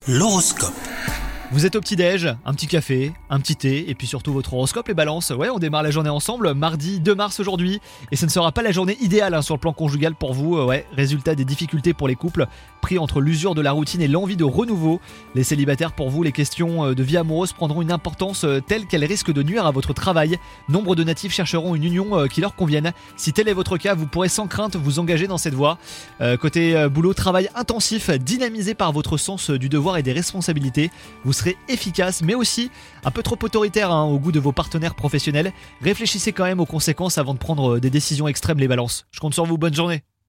L'horoscope. Vous êtes au petit-déj, un petit café, un petit thé, et puis surtout votre horoscope, les balances. Ouais, on démarre la journée ensemble, mardi 2 mars aujourd'hui, et ce ne sera pas la journée idéale sur le plan conjugal pour vous. Résultat des difficultés pour les couples, pris entre l'usure de la routine et l'envie de renouveau. Les célibataires, pour vous, les questions de vie amoureuse prendront une importance telle qu'elles risquent de nuire à votre travail. Nombre de natifs chercheront une union qui leur convienne. Si tel est votre cas, vous pourrez sans crainte vous engager dans cette voie. Côté boulot, travail intensif, dynamisé par votre sens du devoir et des responsabilités. Vous serez efficace, mais aussi un peu trop autoritaire au goût de vos partenaires professionnels. Réfléchissez quand même aux conséquences avant de prendre des décisions extrêmes, les balances. Je compte sur vous, bonne journée.